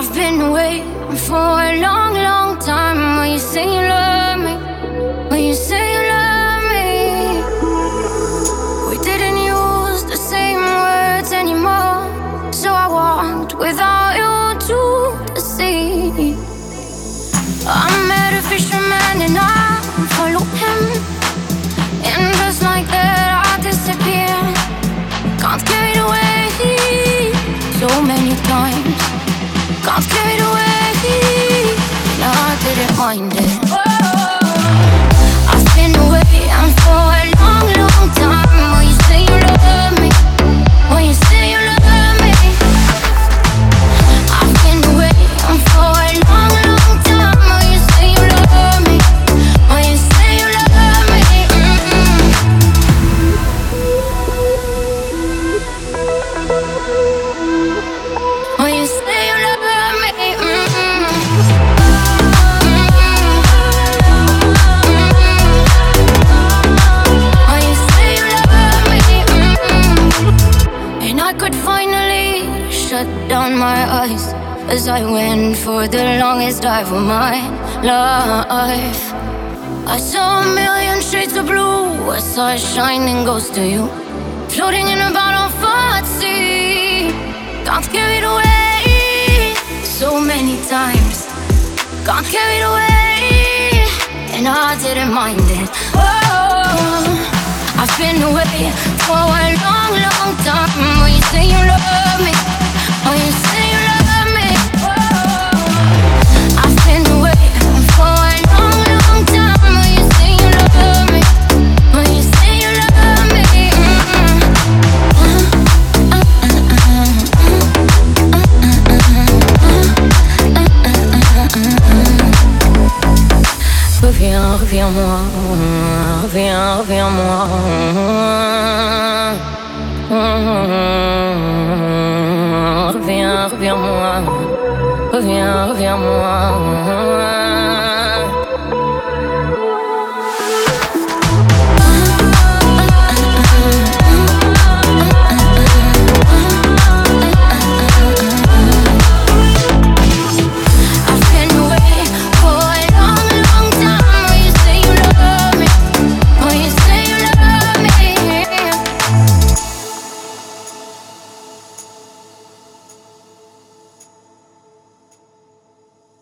I've been waiting for a long, long time. Will you say you love me? Will you say you love me? We didn't use the same words anymore, so I walked without you to the sea. I met a fisherman and I followed him, and just like that I disappeared. Can't carry it away so many times. Can't carry it away, no, I didn't mind it. I've been waiting for a long, long time. Will you say you love me? Will you say you love me? I've been waiting for a long, long time. Will you say you love me? Will you say you love me? Will you say you love me? And I could finally shut down my eyes as I went for the longest dive of my life. I saw a million shades of blue. I saw a shining ghost of you, floating in a bottle of sea. Can't carry it away so many times. Can't carry it away, and I didn't mind it. Oh, I've been away for a long, long time. Will you say you love me? Will you say you love me? Oh, I've been away for a long, long time. Will you say you love me? Will you say you love me? Reviens, reviens-moi, reviens, reviens-moi. Reviens, reviens-moi, reviens, reviens-moi.